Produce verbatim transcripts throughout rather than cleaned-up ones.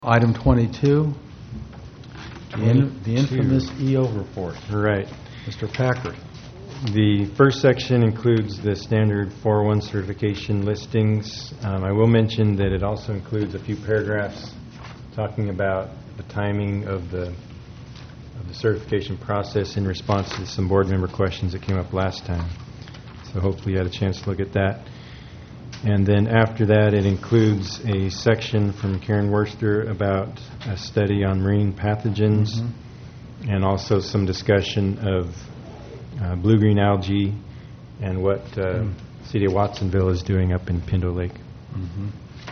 Item twenty-two, the, in, the infamous E O report. Right. Mister Packard. The first section includes the standard four oh one certification listings. Um, I will mention that it also includes a few paragraphs talking about the timing of the of the certification process in response to some board member questions that came up last time. So hopefully you had a chance to look at that. And then after that, it includes a section from Karen Worster about a study on marine pathogens, mm-hmm. and also some discussion of uh, blue-green algae and what uh, mm. City of Watsonville is doing up in Pindo Lake. Mm-hmm.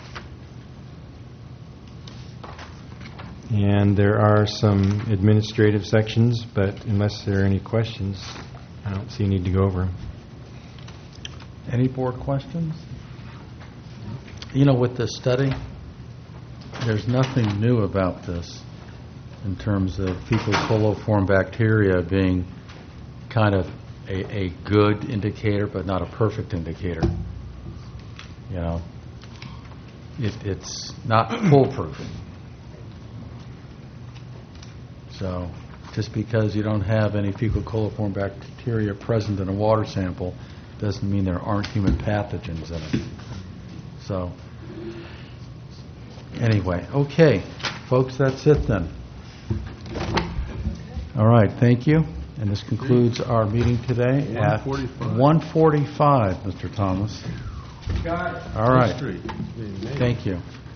And there are some administrative sections, but unless there are any questions, I don't see a need to go over them. Any board questions? You know, with this study, there's nothing new about this in terms of fecal coliform bacteria being kind of a, a good indicator, but not a perfect indicator. You know, it, it's not foolproof. So, just because you don't have any fecal coliform bacteria present in a water sample doesn't mean there aren't human pathogens in it. So, anyway, okay, folks, that's it then. All right, thank you. And this concludes our meeting today at one forty-five, Mister Thomas. All right. Thank you.